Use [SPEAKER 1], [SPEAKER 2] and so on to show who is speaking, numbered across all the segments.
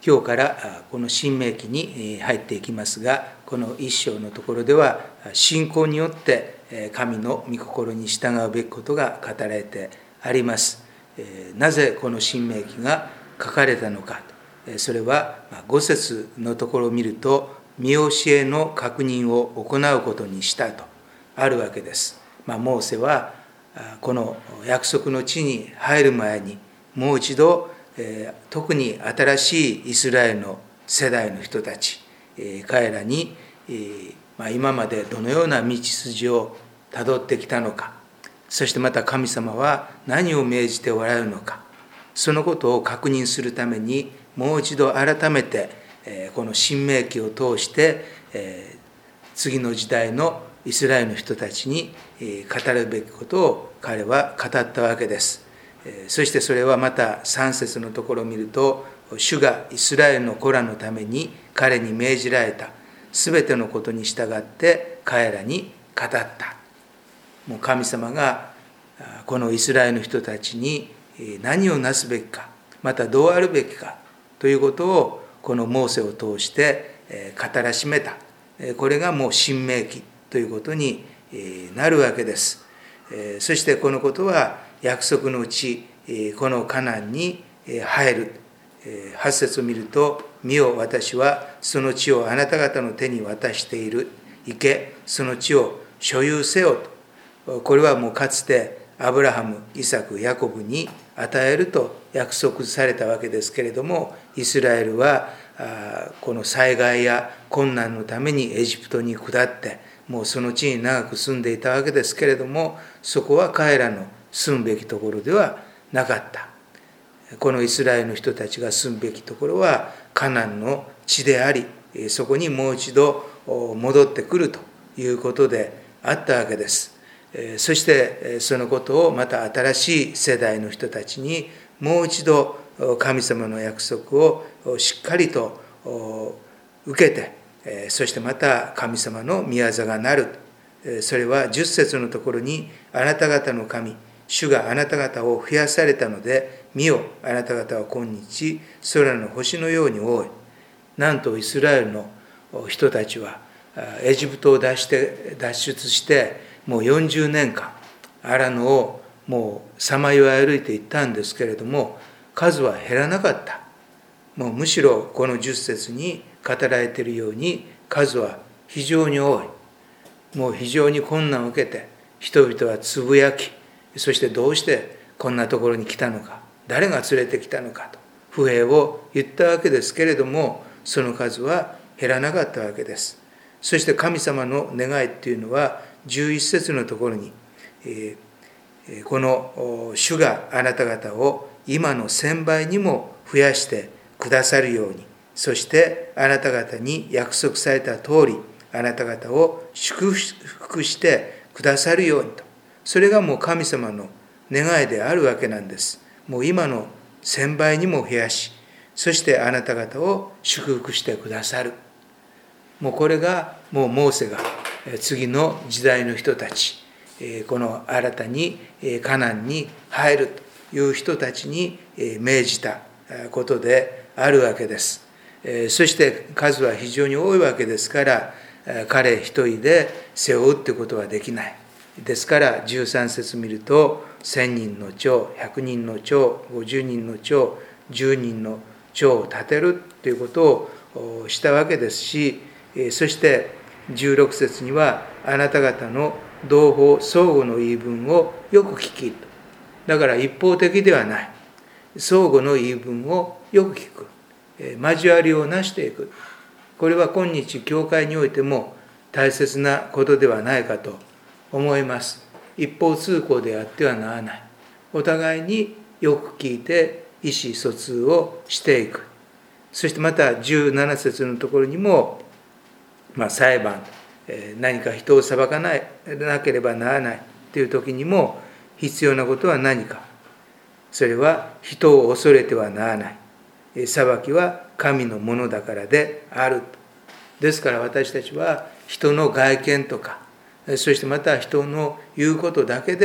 [SPEAKER 1] 今日からこの新明記に入っていきますが、この一章のところでは、信仰によって神の御心に従うべきことが語られてあります。なぜこの新明記が書かれたのか、それは5節のところを見ると、見教えの確認を行うことにしたとあるわけです。モーセはこの約束の地に入る前に、もう一度特に新しいイスラエルの世代の人たち、彼らに今までどのような道筋をたどってきたのか、そしてまた神様は何を命じておられるのか、そのことを確認するために、もう一度改めてこの新明記を通して次の時代のイスラエルの人たちに語るべきことを彼は語ったわけです。そしてそれはまた3節のところを見ると、主がイスラエルの子らのために彼に命じられたすべてのことに従って彼らに語った。もう神様がこのイスラエルの人たちに何をなすべきか、またどうあるべきかということをこのモーセを通して語らしめた。これがもう新明記ということになるわけです。そしてこのことは約束の地、このカナンに入る。8節を見ると、見よ、私はその地をあなた方の手に渡している。行け、その地を所有せよと。これはもうかつてアブラハム、イサク、ヤコブに与えると約束されたわけですけれども、イスラエルはこの災害や困難のためにエジプトに下って、もうその地に長く住んでいたわけですけれども、そこは彼らの住むべきところではなかった。このイスラエルの人たちが住むべきところはカナンの地であり、そこにもう一度戻ってくるということであったわけです。そしてそのことをまた新しい世代の人たちにもう一度神様の約束をしっかりと受けて、そしてまた神様の御業がなる。それは10節のところに、あなた方の神、主があなた方を増やされたので、見よ、あなた方は今日、空の星のように多い。なんとイスラエルの人たちは、エジプトを脱出して、もう40年間、荒野をもうさまよい歩いていったんですけれども、数は減らなかった。もうむしろこの10節に語られているように、数は非常に多い。もう非常に困難を受けて、人々はつぶやき、そしてどうしてこんなところに来たのか、誰が連れてきたのかと不平を言ったわけですけれども、その数は減らなかったわけです。そして神様の願いっていうのは11節のところに、この主があなた方を今の1000倍にも増やしてくださるように、そしてあなた方に約束された通り、あなた方を祝福してくださるようにと。それがもう神様の願いであるわけなんです。もう今の1000倍にも増やし、そしてあなた方を祝福してくださる。もうこれがもうモーセが次の時代の人たち、この新たにカナンに入るという人たちに命じたことであるわけです。そして数は非常に多いわけですから、彼一人で背負うってことはできない。ですから13節見ると、1000人の長、100人の長、50人の長、10人の長を立てるということをしたわけですし、そして16節には、あなた方の同胞相互の言い分をよく聞き。だから一方的ではない。相互の言い分をよく聞く。交わりをなしていく。これは今日教会においても大切なことではないかと思います。一方通行であってはならない。お互いによく聞いて意思疎通をしていく。そしてまた17節のところにも、裁判、何か人を裁かなければならないという時にも必要なことは何か。それは人を恐れてはならない。裁きは神のものだからである。ですから私たちは人の外見とか、そしてまた人の言うことだけ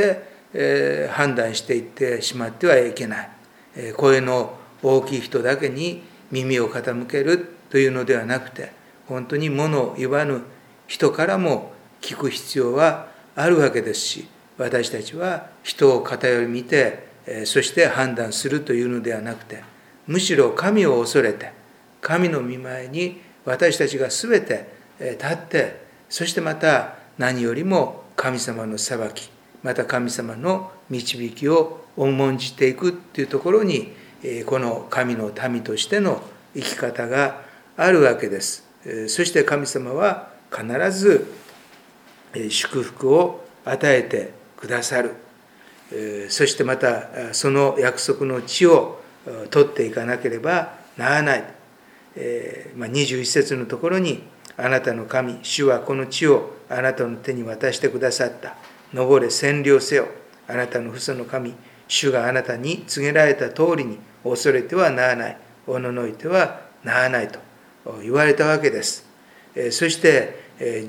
[SPEAKER 1] で判断していってしまってはいけない。声の大きい人だけに耳を傾けるというのではなくて、本当に物を言わぬ人からも聞く必要はあるわけですし、私たちは人を偏り見て、そして判断するというのではなくて、むしろ神を恐れて、神の御前に私たちが全て立って、そしてまた何よりも神様の裁き、また神様の導きを重んじていくというところに、この神の民としての生き方があるわけです。そして神様は必ず祝福を与えてくださる。そしてまたその約束の地を取っていかなければならない。21節のところに、あなたの神、主はこの地をあなたの手に渡してくださった。登れ占領せよ。あなたの父祖の神、主があなたに告げられた通りに恐れてはならない。おののいてはならないと言われたわけです。そして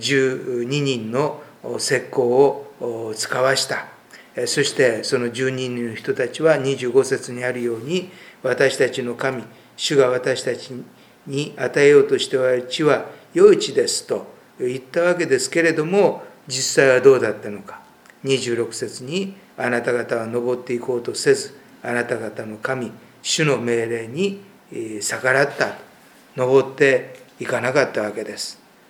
[SPEAKER 1] 12人の石膏を使わした。そしてその12人の人たちは25節にあるように、私たちの神、主が私たちに与えようとしておられる地は良い地ですと言ったわけですけれども、実際はどうだったのか。26節に、あなた方は登っていこうとせず、あなた方の神、主の命令に逆らった。登っていかなかったわけです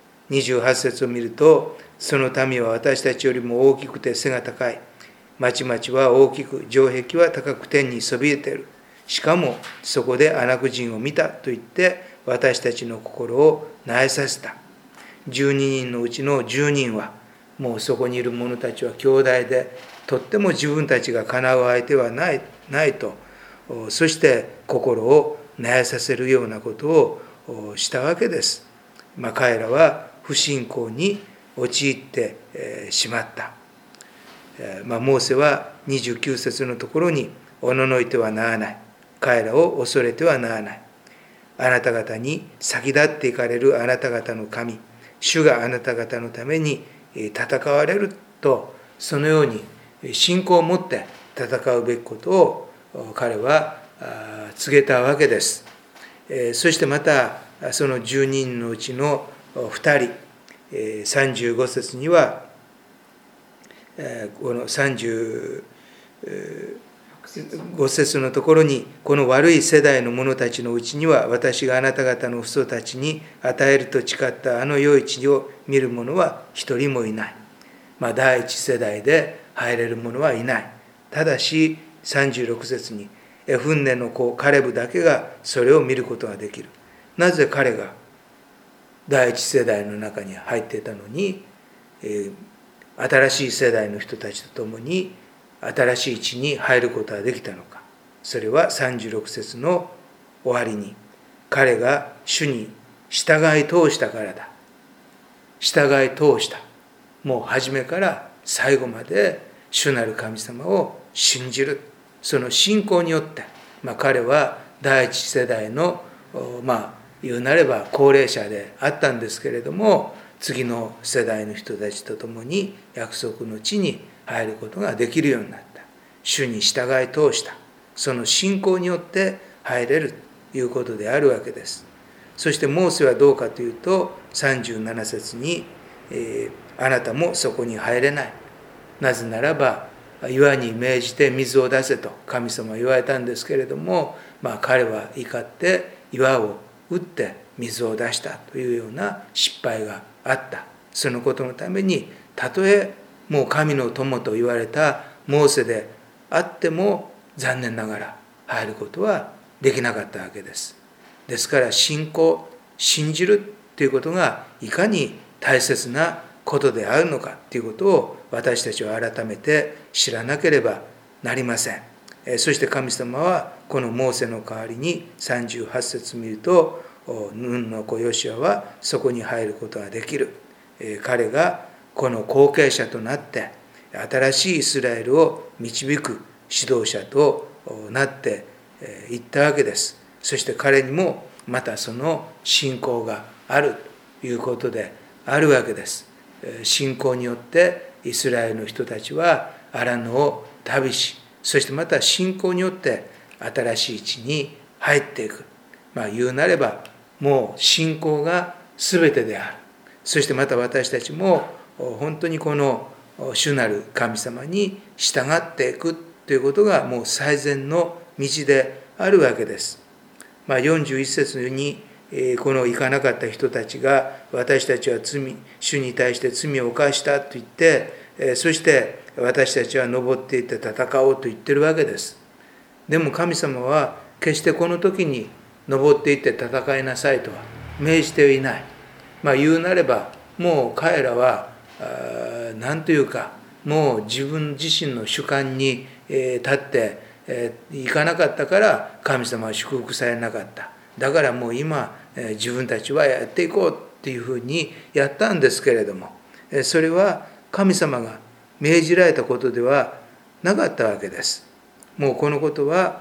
[SPEAKER 1] 。28節を見ると、その民は私たちよりも大きくて背が高い。町々は大きく、城壁は高く天にそびえている。しかもそこでアナク人を見たと言って私たちの心を萎えさせた。12人のうちの10人は、もうそこにいる者たちは兄弟で、とっても自分たちがかなう相手はないと、そして心を萎えさせるようなことをしたわけです。彼らは不信仰に陥ってしまった。モーセは29節のところに、おののいてはならない。彼らを恐れてはならない。あなた方に先立っていかれるあなた方の神、主があなた方のために戦われると、そのように信仰を持って戦うべきことを彼は告げたわけです。そしてまたその10人のうちの2人、35節には、この35節のところに、この悪い世代の者たちのうちには、私があなた方の父祖たちに与えると誓ったあの良い地を見る者は一人もいない。第一世代で入れる者はいない。ただし36節に、エフンネの子カレブだけがそれを見ることができる。なぜ彼が第一世代の中に入っていたのに、新しい世代の人たちと共に新しい地に入ることができたのか。それは36節の終わりに、彼が主に従い通したからだ。従い通した。もう初めから最後まで主なる神様を信じる。その信仰によって、彼は第一世代の言うなれば高齢者であったんですけれども、次の世代の人たちと共に約束の地に入ることができるようになった。主に従い通した。その信仰によって入れるということであるわけです。そしてモーセはどうかというと、37節に、あなたもそこに入れない。なぜならば岩に命じて水を出せと神様は言われたんですけれども、彼は怒って岩を打って水を出したというような失敗があった。そのことのために、たとえもう神の友と言われたモーセであっても、残念ながら入ることはできなかったわけです。ですから信仰、信じるということがいかに大切なことであるのかということを私たちは改めて知らなければなりません。そして神様はこのモーセの代わりに38節見ると、ヌンの子ヨシュアはそこに入ることができる。彼がこの後継者となって新しいイスラエルを導く指導者となっていったわけです。そして彼にもまたその信仰があるということであるわけです。信仰によってイスラエルの人たちはアラノを旅し、そしてまた信仰によって新しい地に入っていく。 言うなればもう信仰が全てである。そしてまた私たちも本当にこの主なる神様に従っていくということがもう最善の道であるわけです。41節にこの行かなかった人たちが私たちは主に対して罪を犯したと言って、そして私たちは登っていって戦おうと言ってるわけです。でも神様は決してこの時に登っていって戦いなさいとは命じていない。言うなればもう彼らは何というかもう自分自身の主観に立って行かなかったから神様は祝福されなかった。だからもう今自分たちはやっていこうっていうふうにやったんですけれども、それは神様が命じられたことではなかったわけです。もうこのことは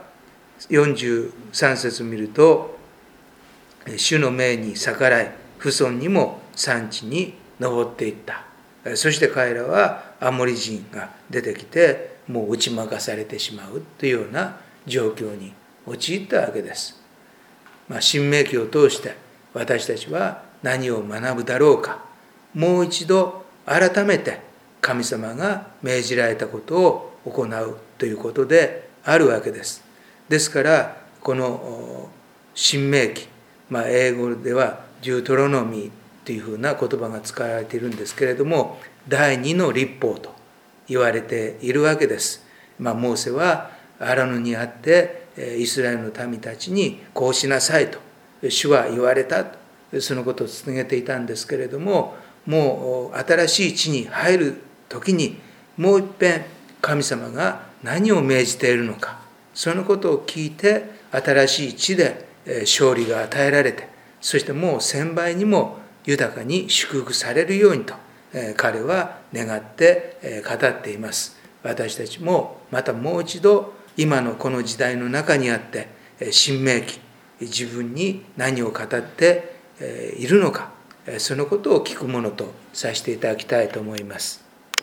[SPEAKER 1] 43節を見ると、主の命に逆らい不尊にも産地に登っていった。そして彼らはアモリ人が出てきてもう打ち負かされてしまうというような状況に陥ったわけです。新明記を通して私たちは何を学ぶだろうか。もう一度改めて神様が命じられたことを行うということであるわけです。ですからこの新明記、英語ではデュートロノミーというふうな言葉が使われているんですけれども、第二の律法と言われているわけです。モーセは荒野にあってイスラエルの民たちにこうしなさいと主は言われたと、そのことを告げていたんですけれども、もう新しい地に入る時にもう一遍神様が何を命じているのか、そのことを聞いて新しい地で勝利が与えられて、そしてもう1000倍にも豊かに祝福されるようにと彼は願って語っています。私たちもまたもう一度今のこの時代の中にあって新明記、自分に何を語っているのか、そのことを聞くものとさせていただきたいと思います。